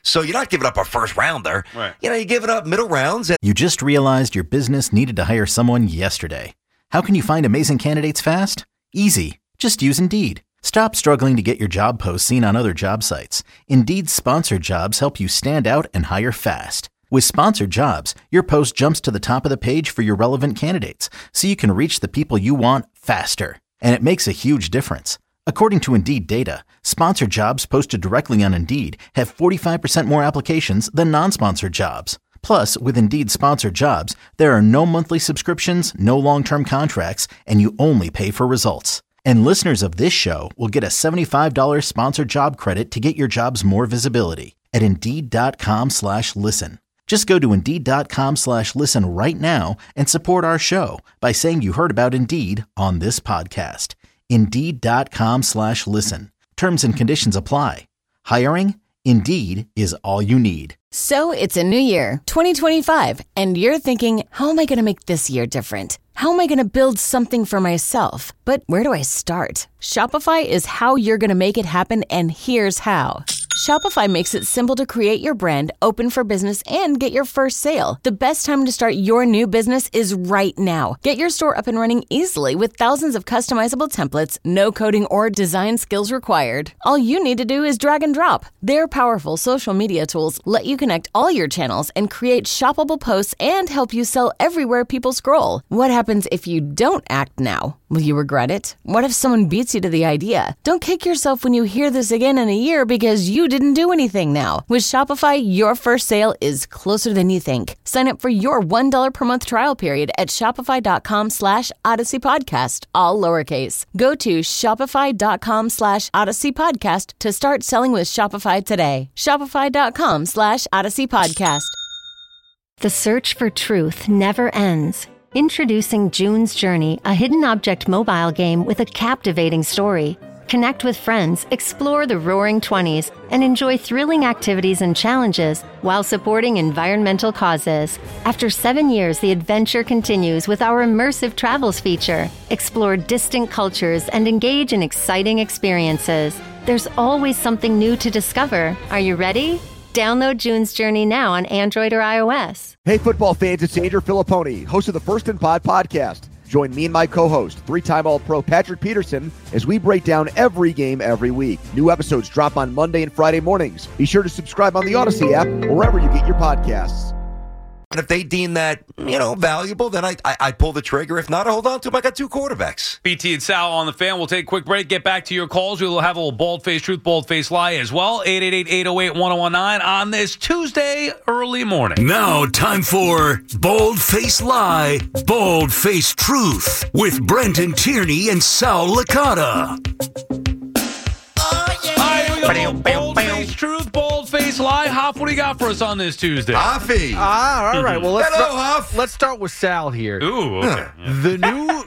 S8: So you're not giving up a first rounder.
S7: Right.
S8: You know, you're giving up middle rounds. And-
S11: You just realized your business needed to hire someone yesterday. How can you find amazing candidates fast? Easy. Just use Indeed. Stop struggling to get your job posts seen on other job sites. Indeed's sponsored jobs help you stand out and hire fast. With sponsored jobs, your post jumps to the top of the page for your relevant candidates, so you can reach the people you want faster. And it makes a huge difference. According to Indeed data, sponsored jobs posted directly on Indeed have forty-five percent more applications than non-sponsored jobs. Plus, with Indeed sponsored jobs, there are no monthly subscriptions, no long-term contracts, and you only pay for results. And listeners of this show will get a seventy-five dollars sponsored job credit to get your jobs more visibility at Indeed.com slash listen. Just go to Indeed.com slash listen right now and support our show by saying you heard about Indeed on this podcast. Indeed.com slash listen. Terms and conditions apply. Hiring? Indeed is all you need.
S12: So it's a new year, twenty twenty-five, and you're thinking, how am I going to make this year different? How am I going to build something for myself? But where do I start? Shopify is how you're going to make it happen, and here's how. Shopify makes it simple to create your brand, open for business, and get your first sale. The best time to start your new business is right now. Get your store up and running easily with thousands of customizable templates, no coding or design skills required. All you need to do is drag and drop. Their powerful social media tools let you connect all your channels and create shoppable posts and help you sell everywhere people scroll. What happens if you don't act now? Will you regret it? What if someone beats you to the idea? Don't kick yourself when you hear this again in a year because you didn't do anything now. With Shopify, your first sale is closer than you think. Sign up for your one dollar per month trial period at shopify.com slash Odyssey Podcast, all lowercase. Go to shopify.com slash Odyssey Podcast to start selling with Shopify today. Shopify.com slash Odyssey Podcast.
S13: The search for truth never ends. Introducing June's Journey, a hidden object mobile game with a captivating story. Connect with friends, explore the Roaring Twenties, and enjoy thrilling activities and challenges while supporting environmental causes. After seven years, the adventure continues with our immersive travels feature. Explore distant cultures and engage in exciting experiences. There's always something new to discover. Are you ready? Download June's Journey now on Android or iOS.
S14: Hey, football fans, it's Andrew Filipponi, host of the First and Pod podcast. Join me and my co-host, three-time All-Pro Patrick Peterson, as we break down every game every week. New episodes drop on Monday and Friday mornings. Be sure to subscribe on the Odyssey app or wherever you get your podcasts.
S8: And if they deem that, you know, valuable, then I, I I pull the trigger. If not, I hold on to them. I got two quarterbacks.
S7: B T and Sal on the Fan. We'll take a quick break, get back to your calls. We will have a little bald-faced truth, bald-faced lie as well. eight eight eight, eight oh eight, one oh one nine on this Tuesday early morning.
S15: Now, time for Bald-Faced Lie, Bald-Faced Truth with Brenton Tierney and Sal Licata.
S7: Oh, yeah. All right, we got a little bald-faced truth, bald-faced lie. Hoff, what do you got for us on this Tuesday?
S8: Hoffy.
S9: Ah, all right. Well, let's
S8: Hello,
S9: start,
S8: Huff.
S9: let's start with Sal here.
S7: Ooh, okay.
S9: The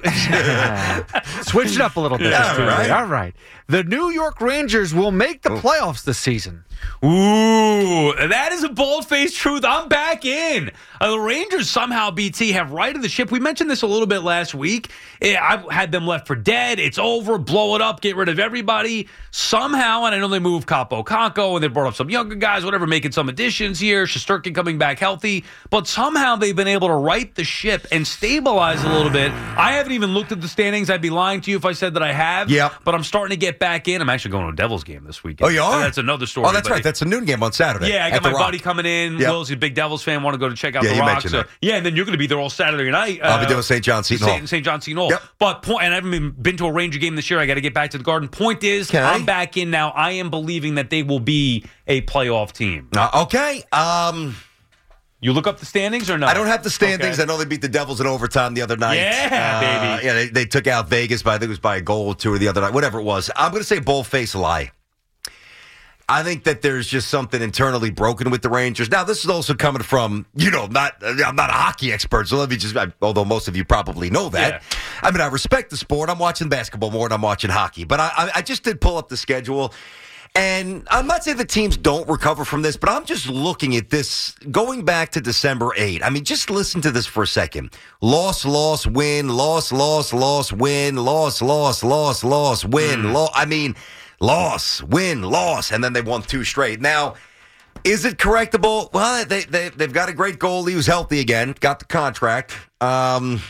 S9: new switch it up a little bit.
S8: Yeah,
S9: this
S8: right.
S9: All right. The New York Rangers will make the playoffs this season.
S7: Ooh, that is a bold-faced truth. I'm back in. Uh, the Rangers somehow, B T, have righted the ship. We mentioned this a little bit last week. Eh, I've had them left for dead. It's over. Blow it up. Get rid of everybody. Somehow, and I know they moved Capo Conco, and they brought up some younger guys, whatever, making some additions here. Shesterkin coming back healthy. But somehow they've been able to right the ship and stabilize a little bit. I haven't even looked at the standings. I'd be lying to you if I said that I have.
S8: Yep.
S7: But I'm starting to get back in. I'm actually going to a Devils game this weekend.
S8: Oh, you are?
S7: That's another story.
S8: Oh, that's
S7: but
S8: right. That's a noon game on Saturday.
S7: Yeah, I got
S8: at the
S7: my
S8: Rock.
S7: buddy coming in.
S8: Yep.
S7: Will's a big Devils fan. Want to go to check out
S8: Yeah,
S7: the
S8: you
S7: Rock.
S8: mentioned
S7: So,
S8: that.
S7: yeah, and then you're going to be there all Saturday night.
S8: I'll be
S7: uh,
S8: doing Saint John Seton Hall.
S7: Saint John Seton Hall.
S8: Yep.
S7: But point, and I haven't even been to a Ranger game this year. I got to get back to the Garden. Point is,
S8: Okay.
S7: I'm back in now. I am believing that they will be a playoff team.
S8: Uh, okay. Um,
S7: you look up the standings or no?
S8: I don't have the standings.
S7: Okay.
S8: I know they beat the Devils in overtime the other night.
S7: Yeah,
S8: uh,
S7: baby.
S8: Yeah, they, they took out Vegas by, I think it was by a goal or two or the other night, whatever it was. I'm going to say bold-faced lie. I think that there's just something internally broken with the Rangers. Now, this is also coming from, you know, not I'm not a hockey expert, so let me just, I, although most of you probably know that.
S7: Yeah.
S8: I mean, I respect the sport. I'm watching basketball more than I'm watching hockey. But I, I, I just did pull up the schedule. And I'm not saying the teams don't recover from this, but I'm just looking at this going back to December eighth. I mean, just listen to this for a second. Loss, loss, win, loss, loss, loss, win, loss, loss, loss, loss, win,
S7: Mm.
S8: loss. I mean, loss, win, loss, and then they won two straight. Now, Is it correctable? Well, they, they, they've got a great goalie who's healthy again, got the contract. Um,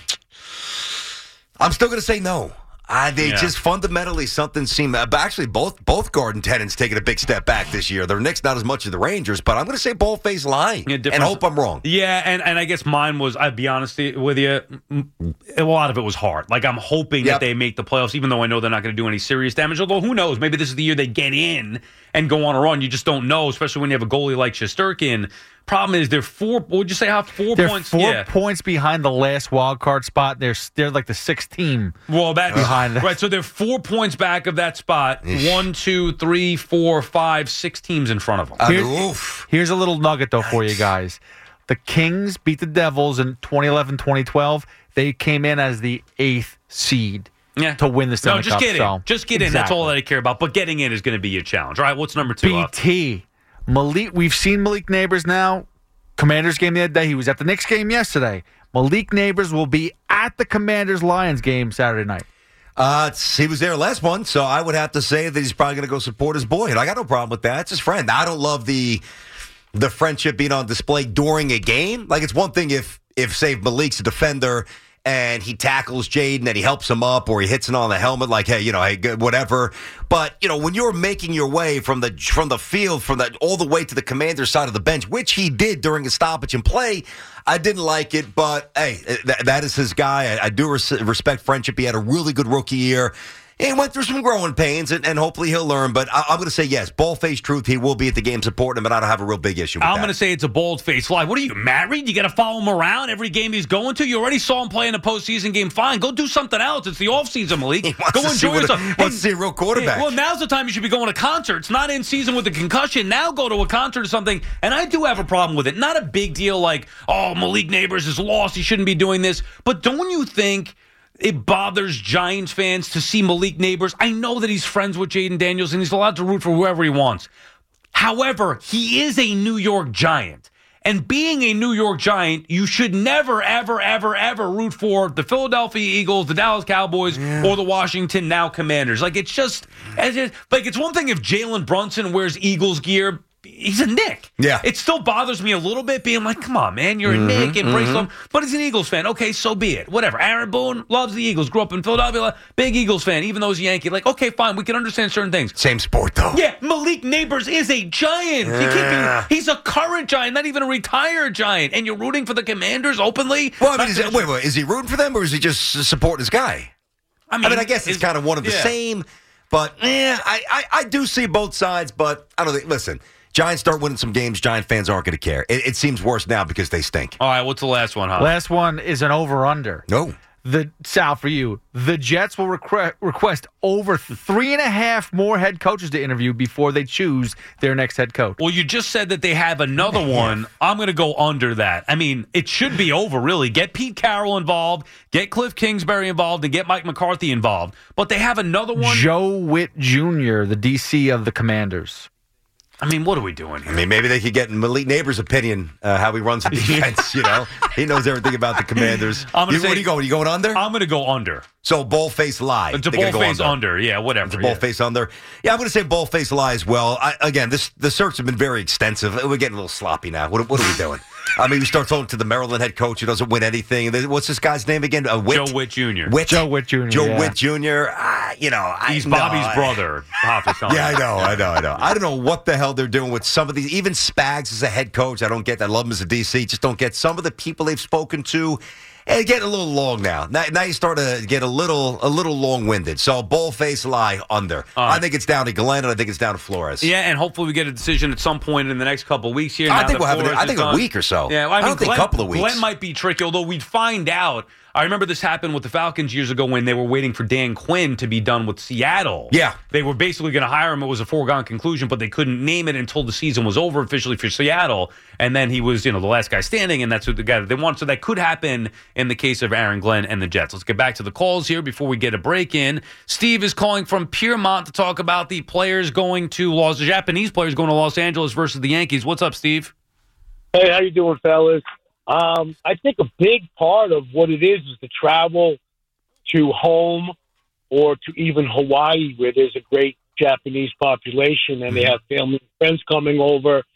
S8: I'm still going to say no. Uh, they
S7: Yeah.
S8: just fundamentally something seem. Uh, but actually, both both Garden tenants taking a big step back this year. Their Knicks not as much as the Rangers, but I'm going to say bold-faced lie
S7: Yeah,
S8: and
S7: difference-
S8: hope I'm wrong.
S7: Yeah, and, and I guess mine was, I'd be honest with you, m- a lot of it was hard. Like, I'm hoping
S8: Yep.
S7: that they make the playoffs, even though I know they're not going to do any serious damage. Although, who knows? Maybe this is the year they get in and go on a run. You just don't know, especially when you have a goalie like Shesterkin. Problem is, they're four, what would you say, how four
S9: They're
S7: points?
S9: four
S7: yeah.
S9: points behind the last wild card spot. They're they're like the sixth team.
S7: Well, that's
S9: behind that.
S7: right. So they're four points back of that spot. One, two, three, four, five, six teams in front of them.
S9: Here- here's a little nugget, though, for you guys. The Kings beat the Devils in twenty eleven twenty twelve. They came in as the eighth seed
S7: Yeah.
S9: to win the Stanley
S7: No, just
S9: Cup.
S7: get in.
S9: So,
S7: Just get in. That's
S9: exactly.
S7: all that I care about. But getting in is going to be your challenge. All right, what's number two?
S9: B
S7: up?
S9: T. Malik, we've seen Malik Neighbors now. Commanders game the other day. He was at the Knicks game yesterday. Malik Neighbors will be at the Commanders Lions game Saturday night.
S8: Uh, it's- he was there last one, so I would have to say that he's probably going to go support his boy, and I got no problem with that. It's his friend. I don't love the the friendship being on display during a game. Like, it's one thing if if say Malik's a defender and he tackles Jaden and he helps him up, or he hits it on the helmet, like, hey, you know, hey, good, whatever. But you know, when you're making your way from the from the field, from the all the way to the Commander's side of the bench, which he did during a stoppage and play, I didn't like it. But hey, th- that is his guy. I, I do res- respect friendship. He had a really good rookie year. He went through some growing pains, and, and hopefully he'll learn. But I, I'm going to say yes, ball-faced truth. He will be at the game supporting him, but I don't have a real big issue with
S7: I'm
S8: that.
S7: going to say it's a bold-faced lie. What are you, married? You got to follow him around every game he's going to? You already saw him play in a postseason game. Fine, go do something else. It's the offseason, Malik.
S8: wants
S7: Go
S8: to see
S7: enjoy
S8: what a-
S7: yourself.
S8: wants to see a real quarterback.
S7: Hey, well, now's the time you should be going to concerts. Not in season with a concussion. Now go to a concert or something. And I do have a problem with it. Not a big deal like, oh, Malik Neighbors is lost. He shouldn't be doing this. But don't you think it bothers Giants fans to see Malik Neighbors? I know that he's friends with Jaden Daniels and he's allowed to root for whoever he wants. However, he is a New York Giant. And being a New York Giant, you should never, ever, ever, ever root for the Philadelphia Eagles, the Dallas Cowboys, or the Washington now Commanders. Like, it's just, it's just like, it's one thing if Jalen Brunson wears Eagles gear. He's a Knick.
S8: Yeah.
S7: It still bothers me a little bit being like, come on, man, you're a
S8: Mhm,
S7: Knick, embrace
S8: mhm.
S7: them. But he's an Eagles fan. Okay, so be it. Whatever. Aaron Boone loves the Eagles. Grew up in Philadelphia. Big Eagles fan, even though he's a Yankee. Like, okay, fine. We can understand certain things.
S8: Same sport, though.
S7: Yeah, Malik Neighbors is a Giant. He
S8: Yeah.
S7: can't be, he's a current Giant, not even a retired Giant. And you're rooting for the Commanders openly?
S8: Well, I mean,
S7: Not
S8: is
S7: to-
S8: it, wait, wait, is he rooting for them, or is he just supporting his guy?
S7: I mean,
S8: I, mean, I guess it's
S7: is-
S8: kind of one of the
S7: yeah.
S8: same, but eh, I, I, I do see both sides, but I don't think, listen, Giants start winning some games, Giant fans aren't going to care. It, it seems worse now because they stink.
S7: All right, what's the last one, huh?
S9: Last one is an over-under.
S8: No.
S9: The Sal, for you, the Jets will requ- request over three and a half more head coaches to interview before they choose their next head coach.
S7: Well, you just said that they have another one. I'm going to go under that. I mean, it should be over, really. Get Pete Carroll involved, get Cliff Kingsbury involved, and get Mike McCarthy involved. But they have another one.
S9: Joe Witt Junior, the D C of the Commanders.
S7: I mean, what are we doing here?
S8: I mean, maybe they could get Malik Neighbors' opinion, uh, how he runs the defense, you know? He knows everything about the Commanders.
S7: I'm gonna
S8: You-
S7: say-
S8: what are you going? Are you going under?
S7: I'm going to go under.
S8: So, bull-faced lie.
S7: It's a
S8: They're gonna go
S7: bull-faced under. Yeah, whatever.
S8: It's a
S7: yeah.
S8: bull-face under. Yeah, I'm going to say bull-face lie as well. I, again, this the search has been very extensive. We're getting a little sloppy now. What, what are we doing? I mean, we start talking to the Maryland head coach who doesn't win anything. What's this guy's name again? Uh, Witt?
S7: Joe Witt Junior
S8: Witt?
S9: Joe Witt Junior
S8: Joe
S9: yeah.
S8: Witt Junior Uh, you know, I,
S7: He's
S8: no,
S7: Bobby's
S8: I-
S7: brother. Pop is telling
S8: Yeah, I
S7: me.
S8: know, I know, I know. I don't know what the hell they're doing with some of these. Even Spags as a head coach, I don't get that. I love him as a D C. Just don't get some of the people they've spoken to. And getting a little long now. Now, now you start to get a little, a little long-winded. So, bull-face lie under.
S7: right.
S8: I think it's down to Glenn, and I think it's down to Flores.
S7: Yeah, and hopefully we get a decision at some point in the next couple of weeks here.
S8: I
S7: now
S8: think
S7: that
S8: we'll have it-
S7: Flores
S8: I
S7: is
S8: think a
S7: done.
S8: week or so.
S7: Yeah, well, I,
S8: I
S7: mean,
S8: don't think a
S7: Glenn,
S8: couple of weeks.
S7: Glenn might be tricky, although we'd find out. I remember this happened with the Falcons years ago when they were waiting for Dan Quinn to be done with Seattle.
S8: Yeah.
S7: They were basically going to hire him. It was a foregone conclusion, but they couldn't name it until the season was over officially for Seattle. And then he was, you know, the last guy standing, and that's what the guy that they want. So that could happen in the case of Aaron Glenn and the Jets. Let's get back to the calls here before we get a break in. Steve is calling from Piermont to talk about the players going to Los, the Japanese players going to Los Angeles versus the Yankees. What's up, Steve?
S16: Hey, how you doing, fellas? Um, I think a big part of what it is is to travel to home or to even Hawaii, where there's a great Japanese population and they have family and friends coming over.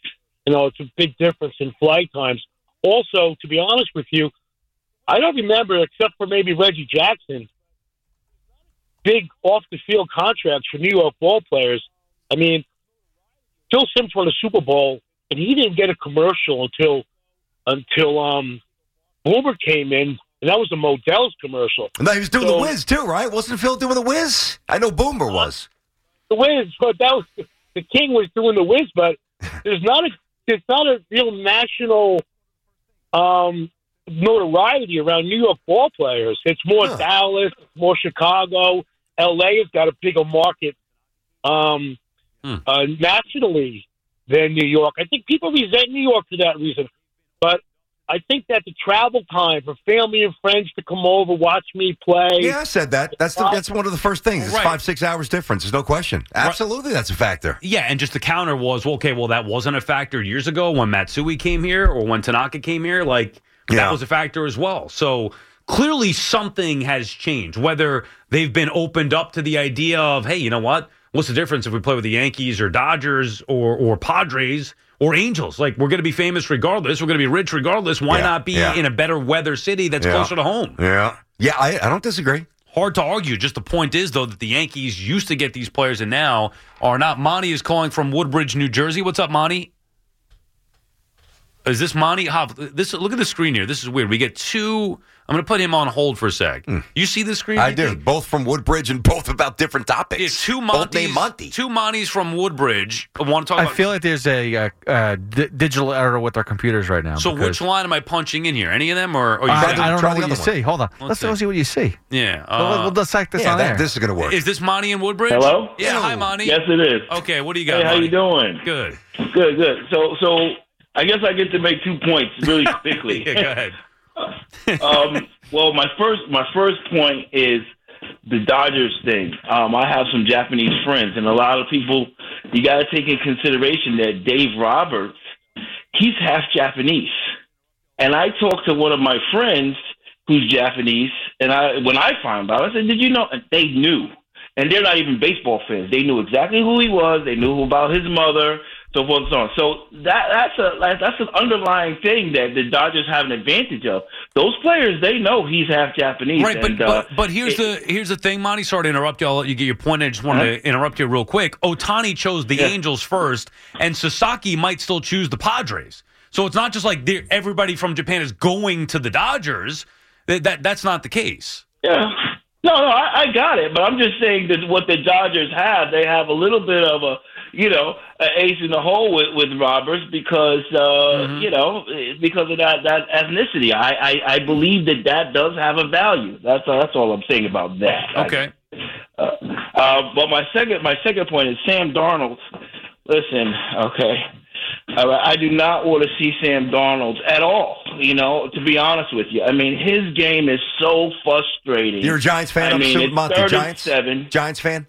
S16: You know, it's a big difference in flight times. Also, to be honest with you, I don't remember, except for maybe Reggie Jackson, big off-the-field contracts for New York ball players. I mean, Phil Simms won a Super Bowl, and he didn't get a commercial until until um, Boomer came in, and that was a Modell's commercial.
S8: No, he was doing
S16: So-
S8: the Wiz, too, right? Wasn't Phil doing the Wiz? I know Boomer was.
S16: The Wiz, but that was the King was doing the Wiz, but there's not a there's not a real national um, notoriety around New York ball players. It's more
S8: Huh.
S16: Dallas, more Chicago. L A has got a bigger market um,
S7: Hmm.
S16: uh, nationally than New York. I think people resent New York for that reason, but I think that the travel time for family and friends to come over, watch me play.
S8: Yeah, I said that. That's the, that's one of the first things. It's
S7: Right.
S8: five, six hours difference. There's no question. Absolutely, that's a factor.
S7: Yeah, and just the counter was, well, okay, well, that wasn't a factor years ago when Matsui came here or when Tanaka came here. Like,
S8: Yeah.
S7: that was a factor as well. So clearly something has changed, whether they've been opened up to the idea of, hey, you know what? What's the difference if we play with the Yankees or Dodgers or, or Padres or Angels? Like, we're going to be famous regardless. We're going to be rich regardless. Why
S8: Yeah,
S7: not be
S8: yeah.
S7: in a better weather city that's
S8: Yeah.
S7: closer to home?
S8: Yeah. Yeah, I, I don't disagree.
S7: Hard to argue. Just the point is, though, that the Yankees used to get these players and now are not. Monty is calling from Woodbridge, New Jersey. What's up, Monty? Is this Monty? How, this look at the screen here. This is weird. We get two. I'm going to put him on hold for a sec. You see the screen?
S8: I do. Both from Woodbridge and both about different topics.
S7: Yeah, two
S8: Both
S7: Monties.
S8: named Monty.
S7: Two Monties from Woodbridge. I want to talk
S9: I
S7: about.
S9: feel like there's a uh, uh, di- digital error with our computers right now.
S7: So,
S9: because-
S7: which line am I punching in here? Any of them, or? or you
S9: I,
S7: got-
S9: I don't
S8: try
S9: know
S8: the
S9: what you
S8: other one.
S9: see. Hold on.
S7: Let's
S9: Let's,
S7: see.
S9: go see what you see.
S7: Yeah.
S9: We'll,
S7: Uh,
S9: we'll dissect this
S8: yeah,
S9: on
S8: that,
S9: air.
S8: this is going to work.
S7: is this Monty in Woodbridge?
S17: Hello?
S7: Yeah. Hi, Monty.
S17: Yes, it is.
S7: Okay. What do you got?
S17: Hey, how
S7: Monty?
S17: you doing?
S7: Good.
S17: Good, good. So, so I guess I get to make two points really quickly.
S7: Yeah, go ahead.
S17: um, well, my first my first point is the Dodgers thing. Um, I have some Japanese friends, and a lot of people, you got to take in consideration that Dave Roberts, he's half Japanese. And I talked to one of my friends who's Japanese, and I when I found out, I said, "Did you know?" And they knew, and they're not even baseball fans. They knew exactly who he was. They knew about his mother. So forth and so on. So that that's a that's an underlying thing that the Dodgers have an advantage of. Those players, they know he's half Japanese.
S7: Right, but,
S17: and, uh,
S7: but but here's the here's the thing, Monty. Sorry to interrupt you. I'll let you get your point. I just wanted
S17: Uh-huh.
S7: to interrupt you real quick. Otani chose the
S17: Yeah.
S7: Angels first, and Sasaki might still choose the Padres. So it's not just like they're- everybody from Japan is going to the Dodgers. That, that that's not the case.
S17: Yeah. No, no, I, I got it. But I'm just saying that what the Dodgers have, they have a little bit of a, you know, an ace in the hole with, with Roberts because, uh,
S7: Mm-hmm.
S17: you know, because of that, that ethnicity. I, I, I believe that that does have a value. That's that's all I'm saying about that.
S7: Okay.
S17: Uh, uh, but my second my second point is Sam Darnold. Listen, okay, uh, I do not want to see Sam Darnold at all. You know, to be honest with you, I mean his game is so frustrating.
S8: You're a Giants fan?
S17: I
S8: I'm
S17: mean,
S8: assuming,
S17: it's
S8: Monty.
S17: third and
S8: Giants?
S17: seven.
S8: Giants fan?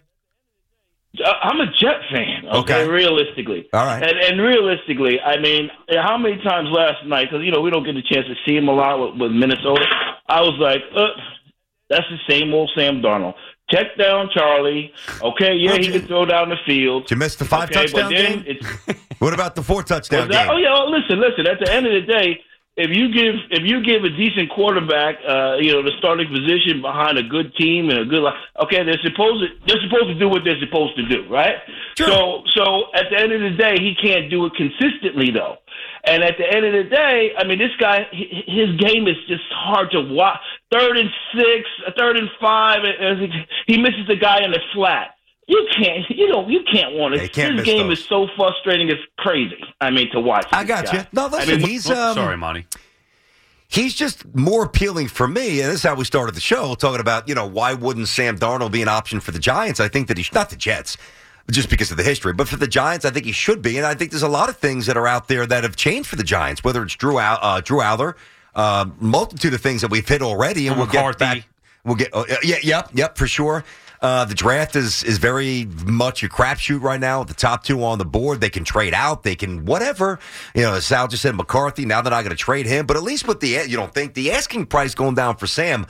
S17: Uh, I'm a Jet fan. Okay,
S8: Okay.
S17: realistically.
S8: All right.
S17: And, and realistically, I mean, how many times last night? Because you know we don't get a chance to see him a lot with, with Minnesota. I was like, uh, that's the same old Sam Darnold. Check down Charlie. Okay, yeah, he can throw down the field.
S8: Did you miss the five
S17: okay,
S8: touchdown
S17: but then
S8: game?
S17: It's,
S8: What about the four touchdown
S17: was that-
S8: game?
S17: Oh yeah, well, listen, listen. At the end of the day, if you give if you give a decent quarterback, uh, you know, the starting position behind a good team and a good, okay, they're supposed to they're supposed to do what they're supposed to do, right?
S8: Sure.
S17: So so at the end of the day, he can't do it consistently though. And at the end of the day, I mean, this guy, hi- his game is just hard to watch. Third and six, third and five, and he misses the guy in the flat. You can't, you know, you can't want to.
S8: They can't
S17: His
S8: miss
S17: game
S8: those.
S17: is so frustrating, it's crazy. I mean, to watch.
S8: I
S17: this
S8: got
S17: guy.
S8: you. No,
S17: I
S8: listen,
S17: mean,
S8: he's
S7: Oh,
S8: um,
S7: sorry, Monty.
S8: He's just more appealing for me, and this is how we started the show, talking about, you know, why wouldn't Sam Darnold be an option for the Giants? I think that he should, not the Jets, just because of the history, but for the Giants, I think he should be, and I think there's a lot of things that are out there that have changed for the Giants, whether it's Drew Al- uh, Drew Aller, uh, multitude of things that we've hit already, and we'll
S7: McCarthy.
S8: get back. We'll get, uh, yeah, yep, yep, for sure. Uh, the draft is is very much a crapshoot right now. The top two on the board, they can trade out, they can whatever. You know, as Sal just said, McCarthy. Now they're not going to trade him, but at least with the you don't think the asking price going down for Sam,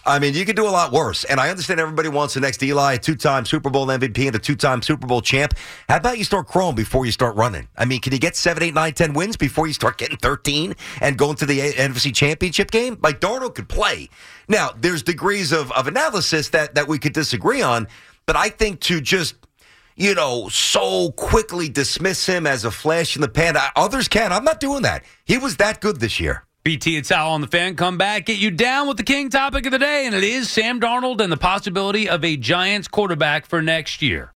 S8: I mean, you could do a lot worse. And I understand everybody wants the next Eli, a two-time Super Bowl M V P and a two-time Super Bowl champ. How about you start crawling before you start running? I mean, can you get seven, eight, nine, ten wins before you start getting thirteen and going to the N F C Championship game? Like, Darnold could play. Now, there's degrees of, of analysis that, that we could disagree on, but I think to just, you know, so quickly dismiss him as a flash in the pan, others can. I'm not doing that. He was that good this year.
S7: B T and Sal on the Fan come back, get you down with the king topic of the day, and it is Sam Darnold and the possibility of a Giants quarterback for next year.